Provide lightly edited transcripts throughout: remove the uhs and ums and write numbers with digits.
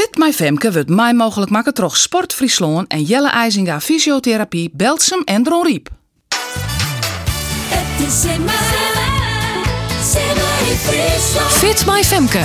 Fit My Femke wordt mij mogelijk maken troch Sport Friesland en Jelle IJzinga Fysiotherapie, Belsum en Dron Riep. Fit My Femke.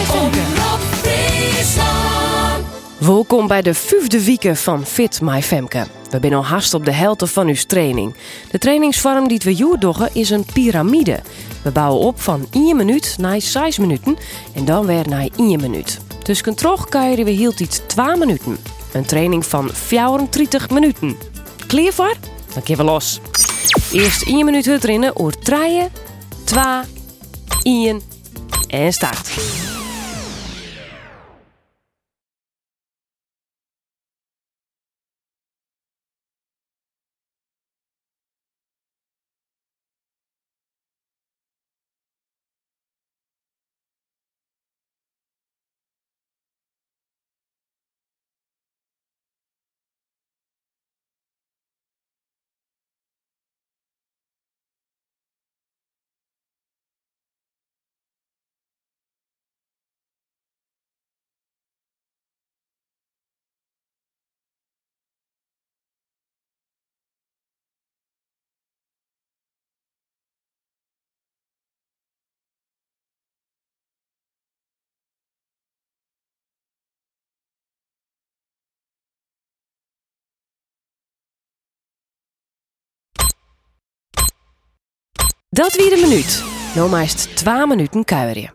Welkom bij de 5e week van Fit My Femke. We zijn al haast op de helft van uw training. De trainingsvorm die we hier doen is een piramide. We bouwen op van 1 minuut naar 6 minuten en dan weer naar 1 minuut. Dus terug krijgen we hield iets 2 minuten. Een training van 34 minuten. Klaar voor? Dan gaan we los. Eerst 1 minuut hut rennen, oor 3, 2, 1 en start. Dat weer een minuut. Nou meest 2 minuten kuieren.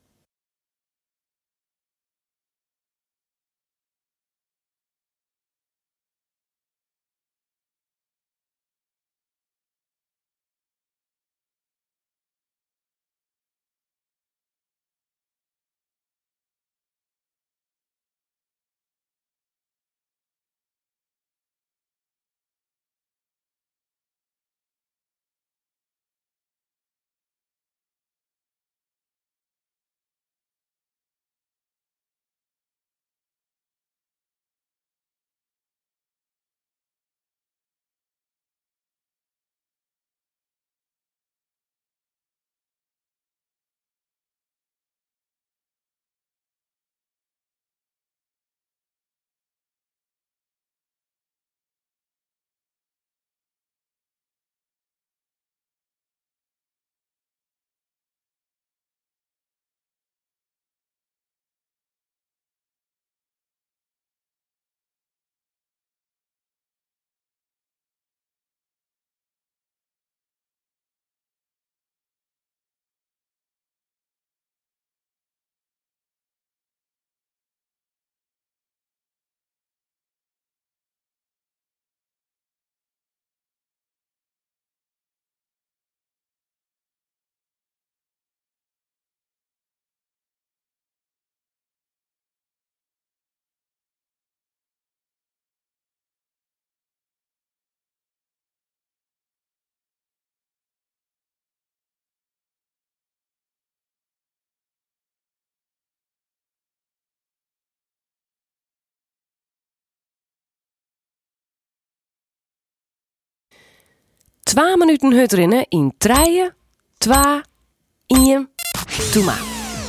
Twee minuten hut rennen in 3, 2, 1, doe maar.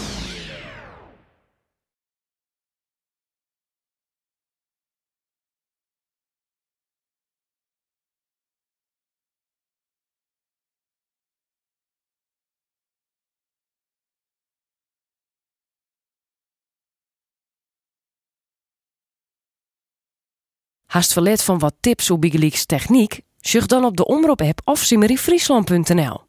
Hast verlet van wat tips op Bigelieks techniek? Zucht dan op de Omroep-app of simmeryfriesland.nl.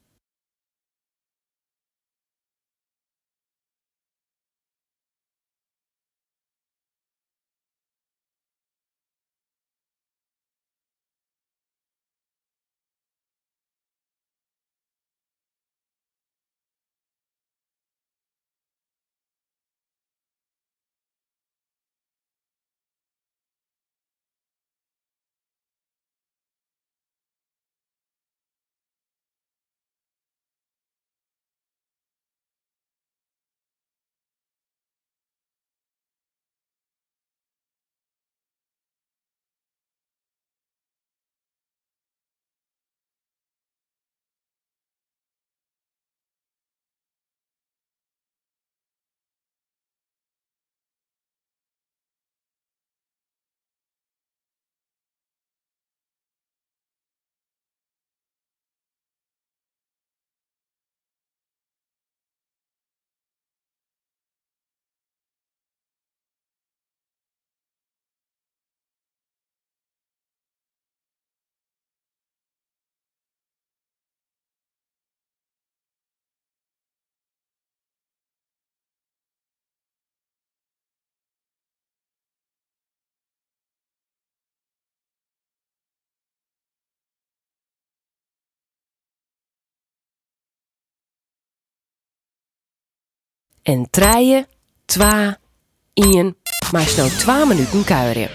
En 3, 2, 1. Maar snel 2 minuten kuieren.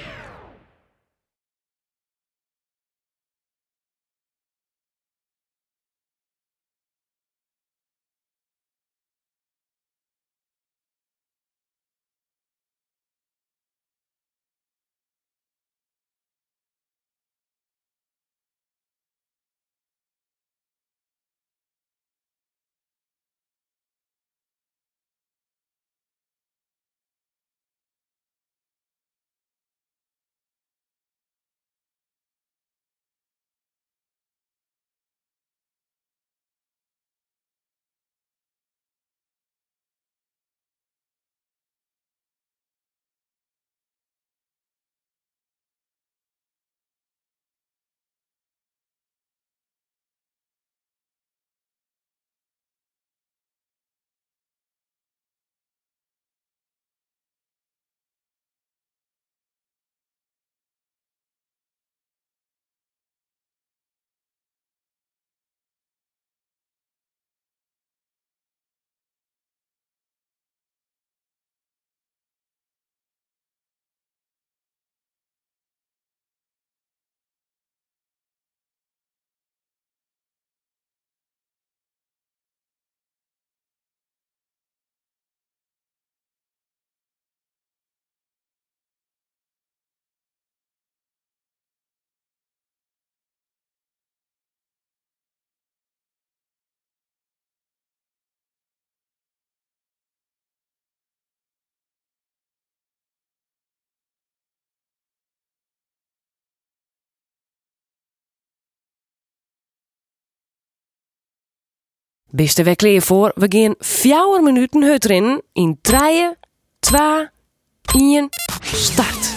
Bist er weer klaar voor? We gaan 4 minuten hut erin. In 3, 2, 1, start.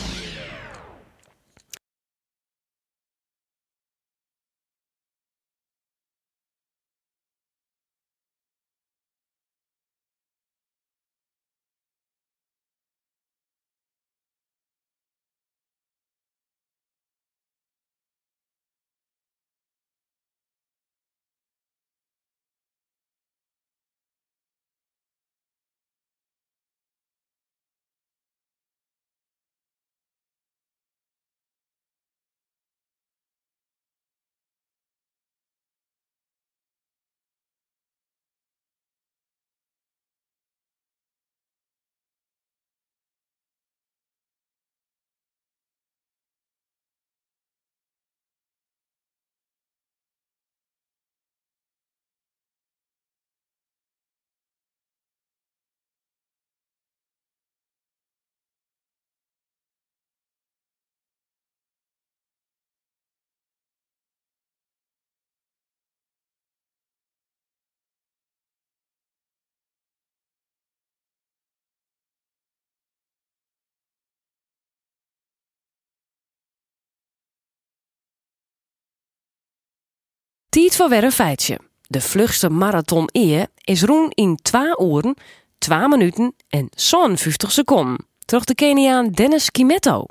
Tiet voor weer een feitje. De vlugste marathon is roen in 2 uren, 2 minuten en 50 seconden. Terug de Keniaan Dennis Kimetto.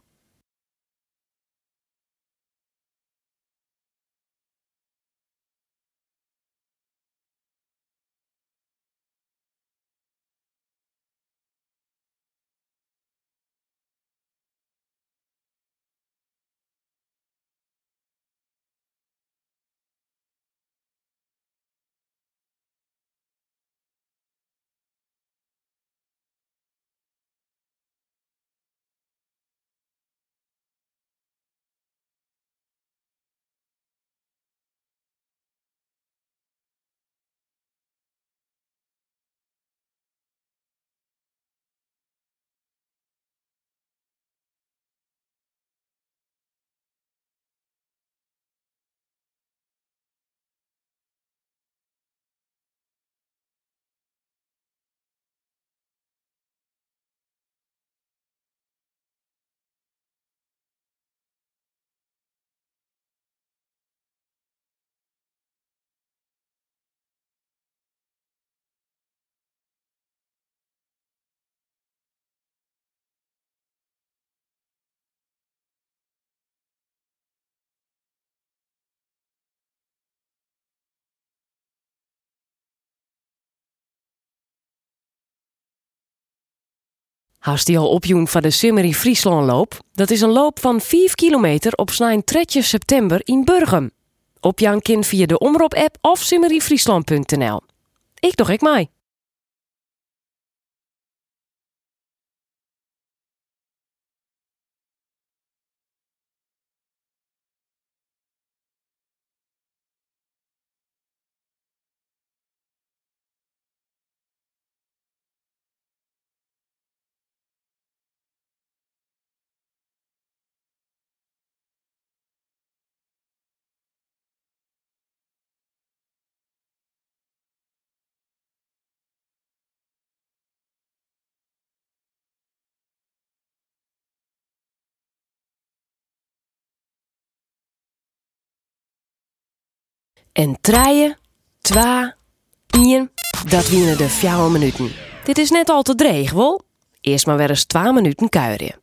Haast die al opjoen van de Simmerie Frieslandloop? Dat is een loop van 5 kilometer op snijn 3 september in Burgum. Opjan kind via de Omroep-app of simmeriefriesland.nl. Ik doe ik mij. En 3, 2, 1, dat wienen de 4 minuten. Dit is net al te dreig, wel? Eerst maar weer eens 2 minuten kuieren.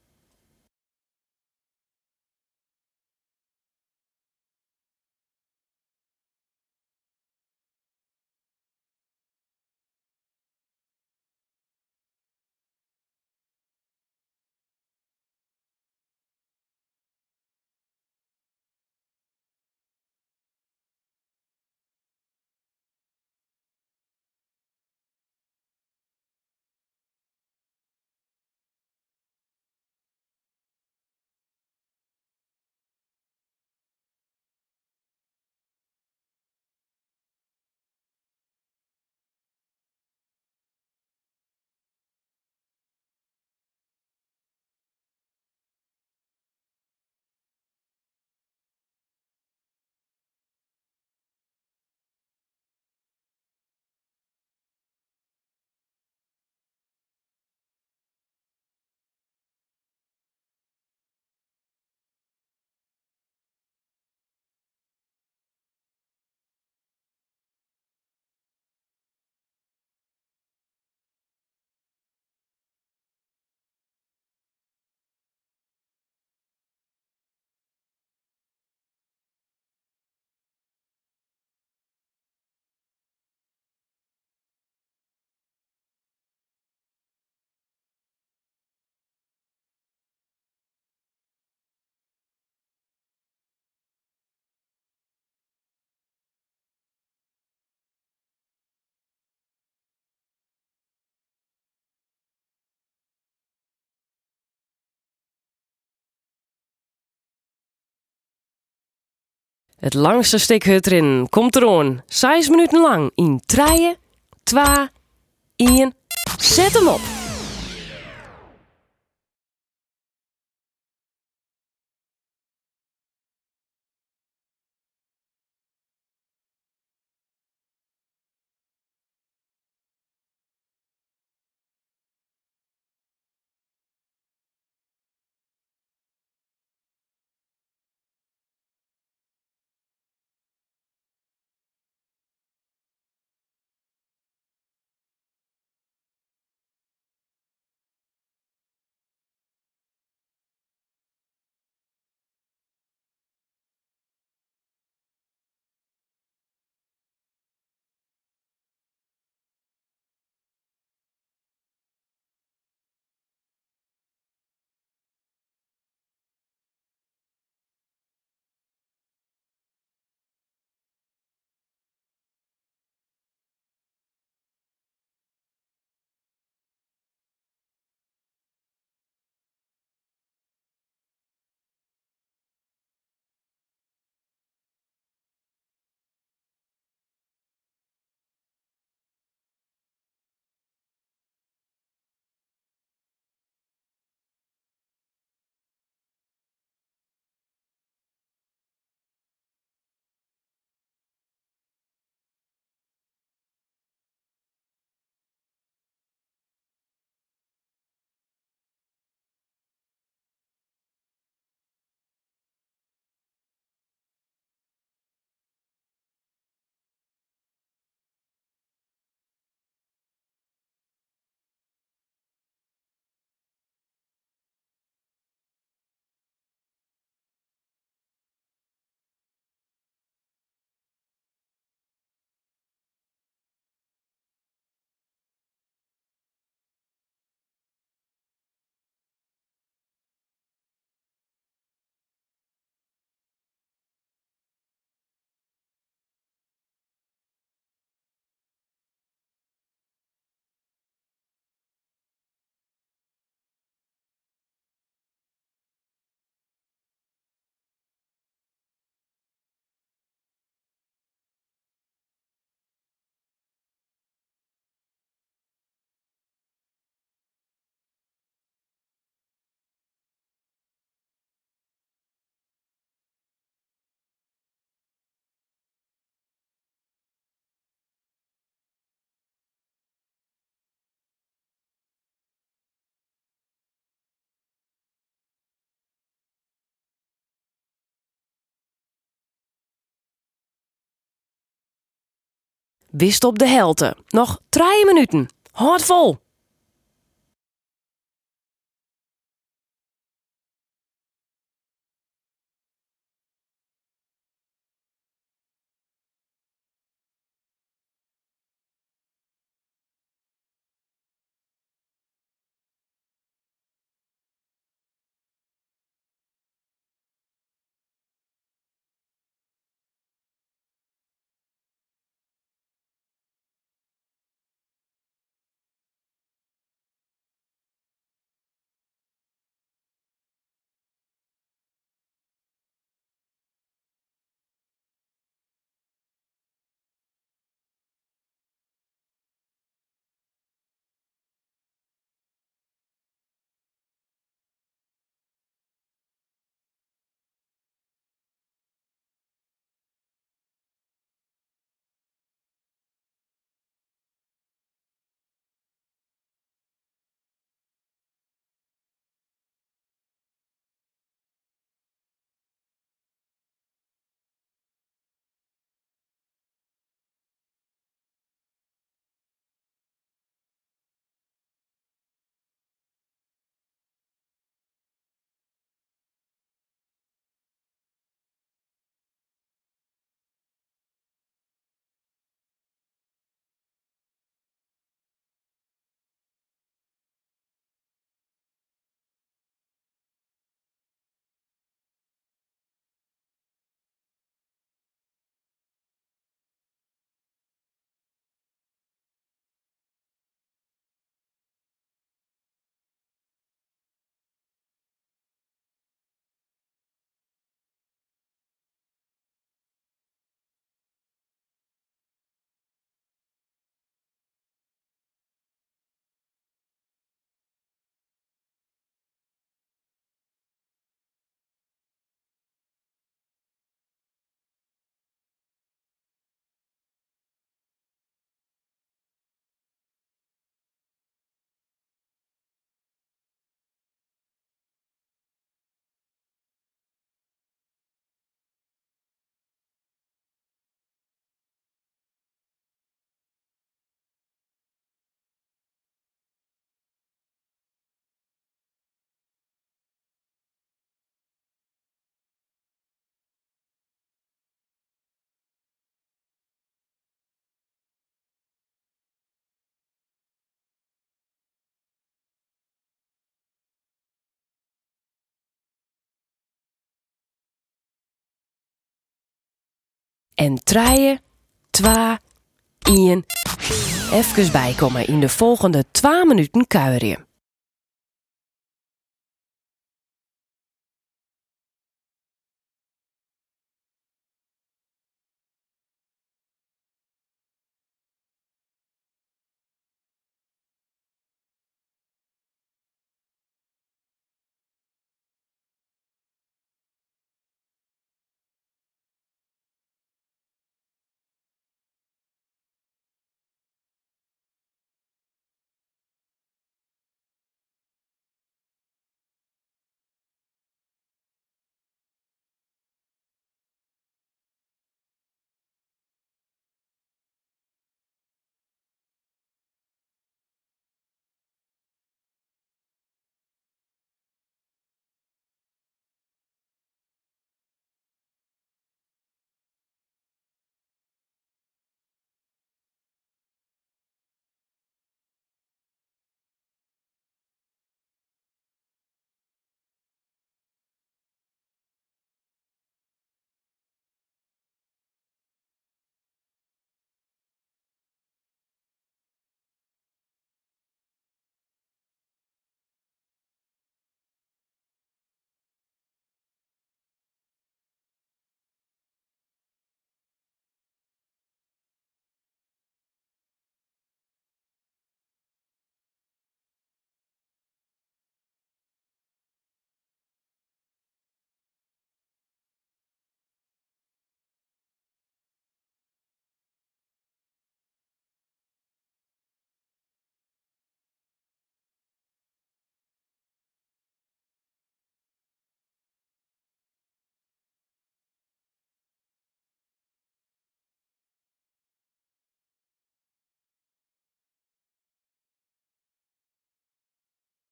Het langste stuk hut erin komt eroon. 6 minuten lang in 3, 2, 1. Zet hem op! Wist op de helte. Nog 3 minuten. Houd vol! En 3, 2, 1. Even bijkomen in de volgende 2 minuten kuieren.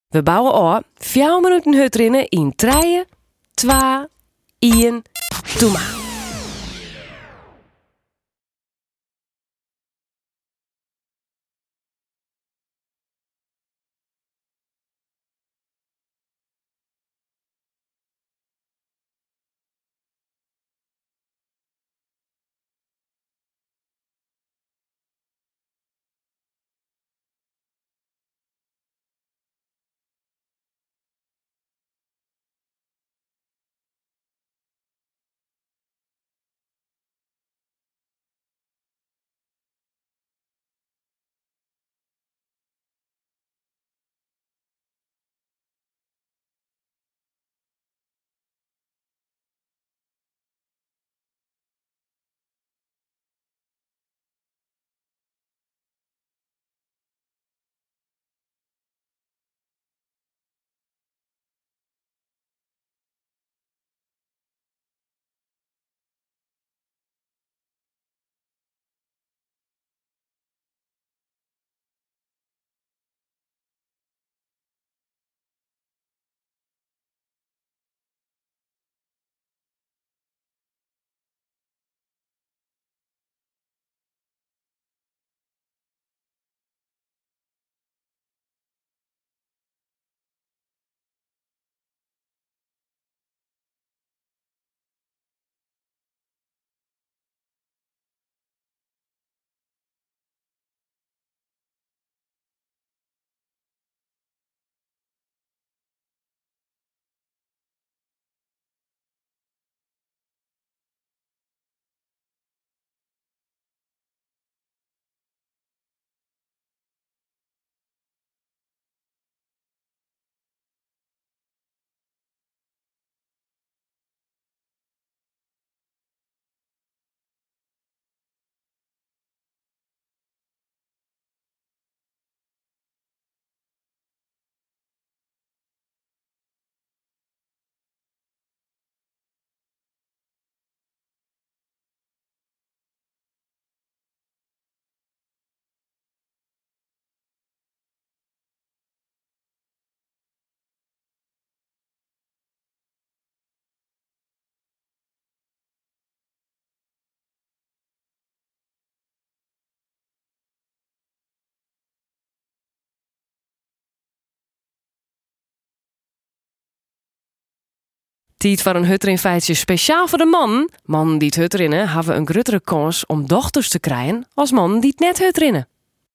We bouwen al 4 minuten hut rinnen in 3, 2, 1, doe maar. Tijd voor een hutrinfeitje speciaal voor de man. Mannen die het hutrinnen hebben een grotere kans om dochters te krijgen als mannen die het net hutrinnen.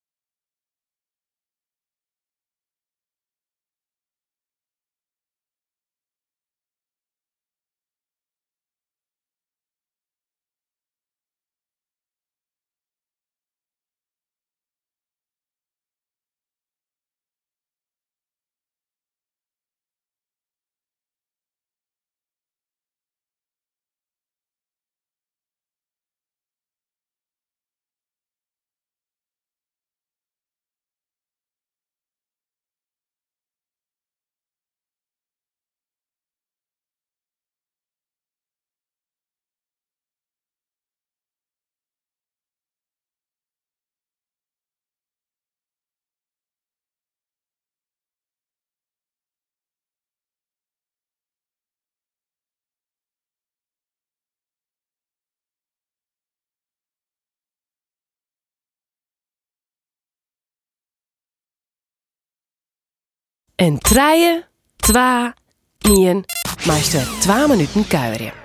En 3, 2, 1, meester 2 minuten kuieren.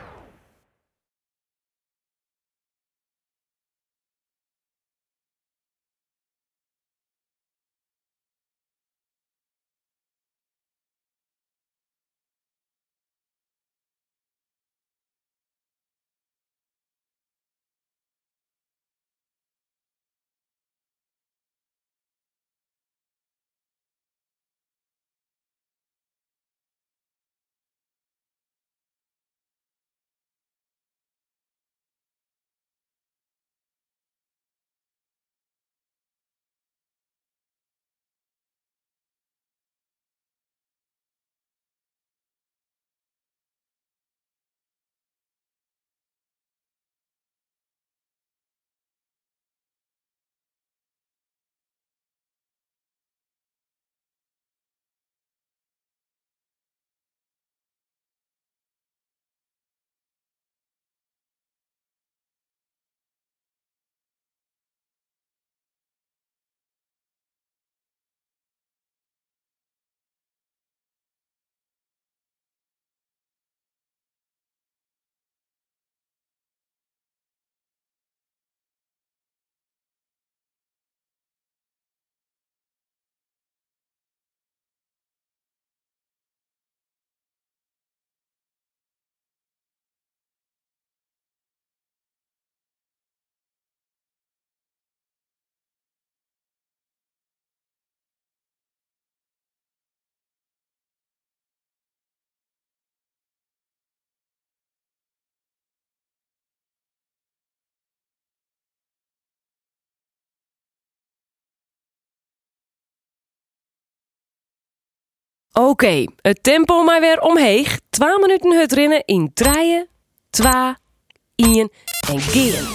Oké, het tempo maar weer omheeg. 2 minuten het rennen in 3, 2, 1 en gaan.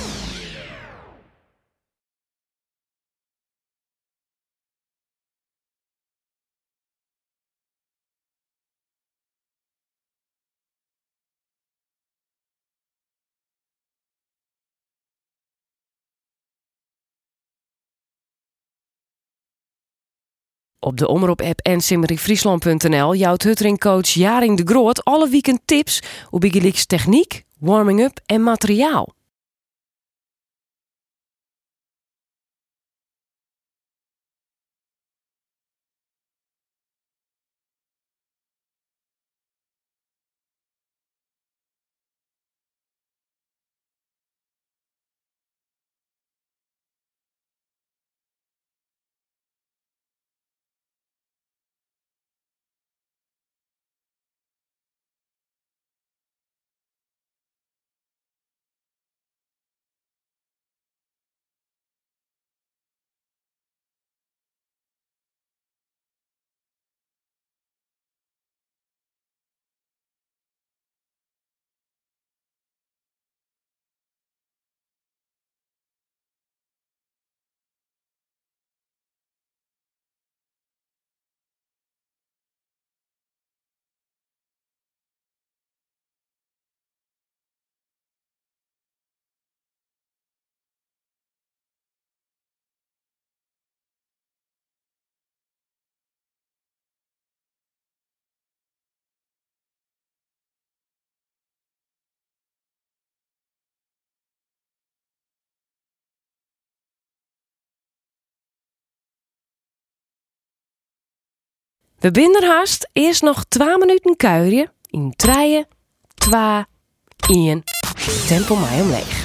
Op de Omroep-app en simmeringfriesland.nl jouwt Huttering-coach Jaring de Groot alle weekend tips op Igeliks techniek, warming-up en materiaal. We binden er haast. Eerst nog 2 minuten kuieren. In 3, 2, 1. Tempo mij omleeg.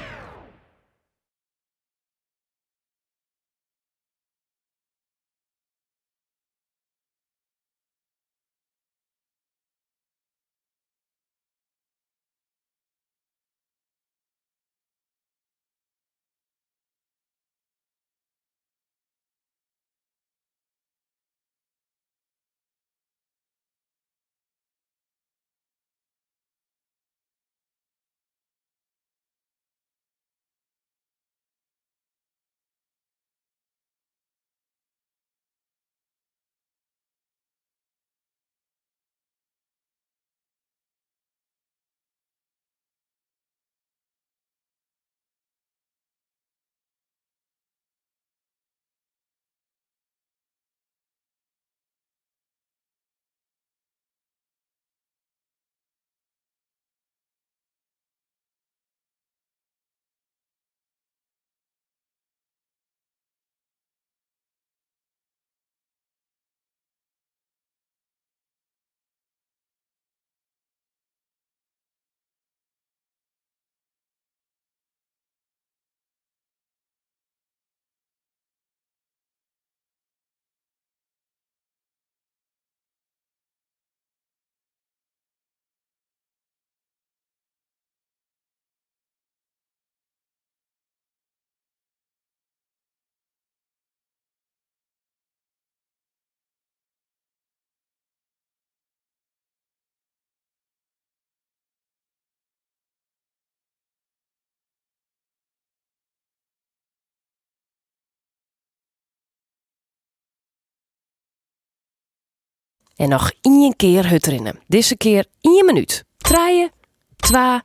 En nog 1 keer het rennen. Deze keer 1 minuut. 3, 2,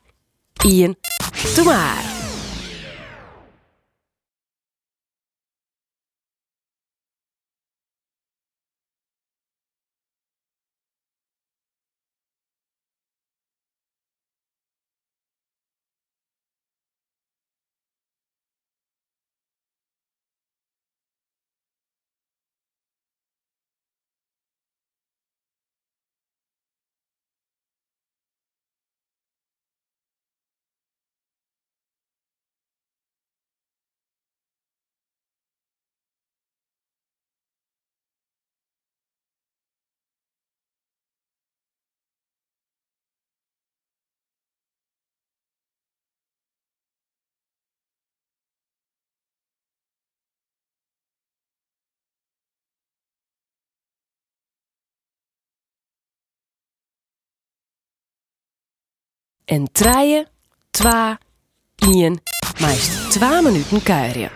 1. Doe maar. En 3, 2, 1, meest 2 minuten kuieren.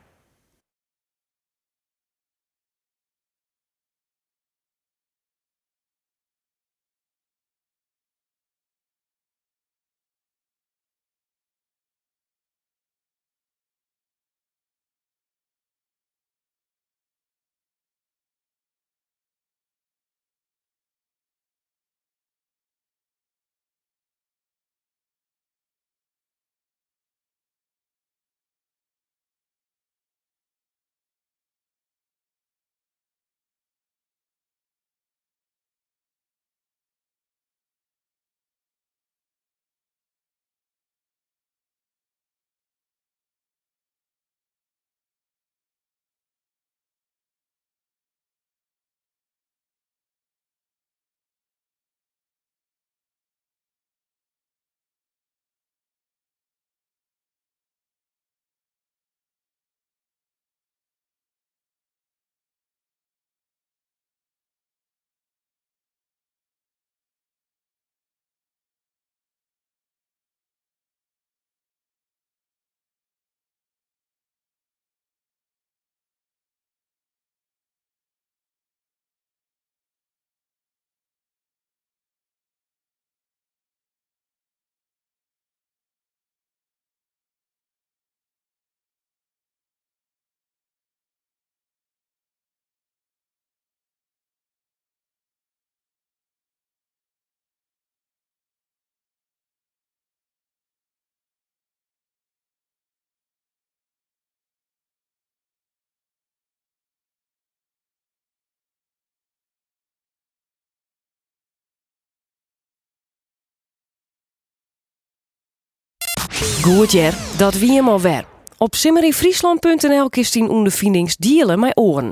Goed jer, dat wie hem alweer. Op simmeryfriesland.nl kist in ondervindings delen met oren.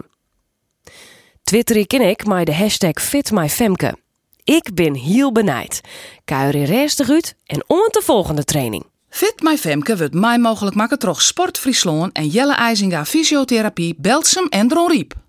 Twitter ik en ik met de hashtag #FitMyFemke. Ik ben heel benijd. Kuier in restig uit en om de volgende training. Fit My Femke wordt mij mogelijk maken door Sport Friesland en Jelle IJzinga Fysiotherapie, Belsum en Dronriep.